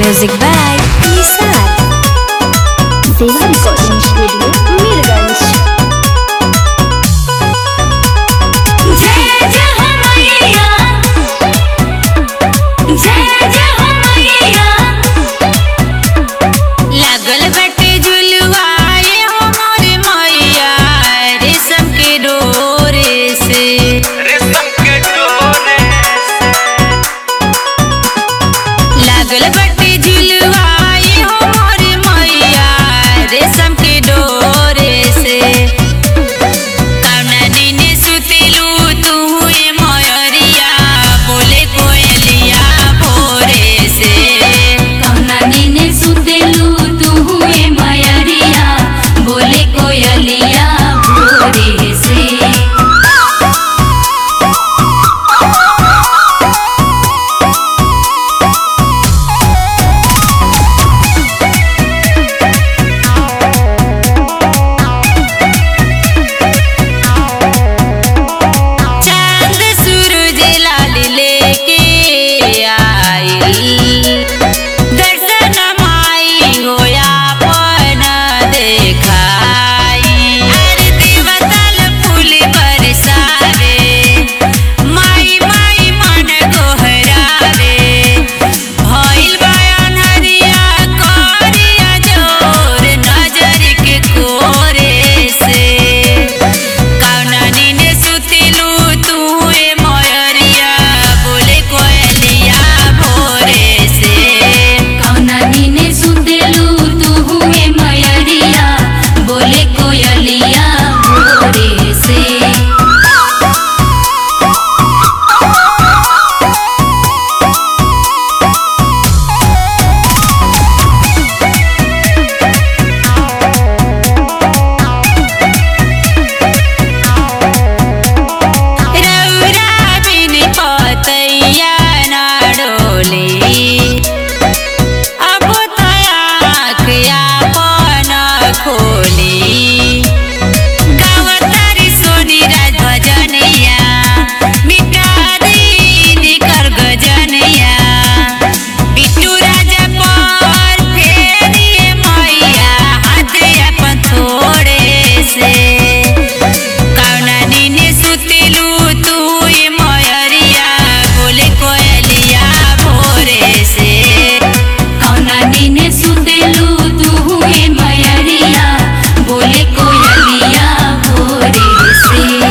Music by Nisar. Seva Recording Studio, Mirganj. जय जय हो मैया, जय जय हो मैया। लागल बाटे झुलुआ ये हो मोर मैया, रेशम के डोरे से। लागल बाटे झुलुआ ये हो मोर मैया, रेशम के डोरे से। कौना दिन सुतेलू तू ए मयरिया, बोले कोयलिया भोरे से। कौना दिन सुतेलू तू ए मयरिया, बोले कोयलिया भोरे से। चांद सूरज लाल लेके आइल, दर्शन माई होया अपन देखाई। आरती बदल फूल बरसावे, माई माई मन गोहरावे। भइल बा अन्हरिया करिया जोर, नजर के कोरे से। कौना दिन सुतेलू तू ए मयरिया, बोले कोयलिया भोरे से। कौना दिन सुतेलू तू ए मयरिया, बोले कोयलिया भोरे से। रौरा बिन पतैया ना डोली, अब तया आँखिया अपन खोली। गावतारी सोनी राज भजनिया, मिटा दीन कर गजनिया। बिट्टू राजा पर फेरिए मैया, हाथ अपन थोड़े से। कौना दिन सुतेलू तू ए मयरिया, बोले कोयलिया भोरे से। कौना दिन सुतेलू तू ए मयरिया, बोले कोयलिया भोरे से।